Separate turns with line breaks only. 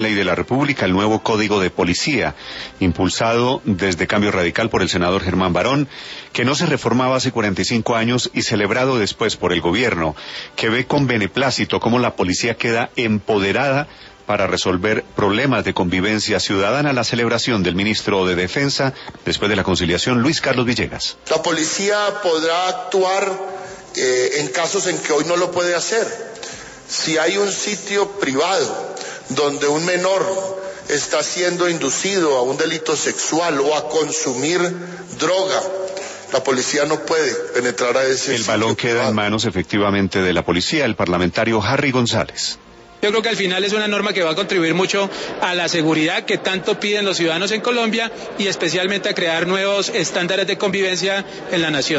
Ley de la República, el nuevo Código de Policía, impulsado desde Cambio Radical por el senador Germán Barón, que no se reformaba hace 45 años y celebrado después por el gobierno, que ve con beneplácito cómo la policía queda empoderada para resolver problemas de convivencia ciudadana. La celebración del ministro de Defensa después de la conciliación, Luis Carlos Villegas.
La policía podrá actuar en casos en que hoy no lo puede hacer. Si hay un sitio privado donde un menor está siendo inducido a un delito sexual o a consumir droga, la policía no puede penetrar a ese sitio.
El balón queda en manos efectivamente de la policía. El parlamentario Harry González.
Yo creo que al final es una norma que va a contribuir mucho a la seguridad que tanto piden los ciudadanos en Colombia y especialmente a crear nuevos estándares de convivencia en la nación.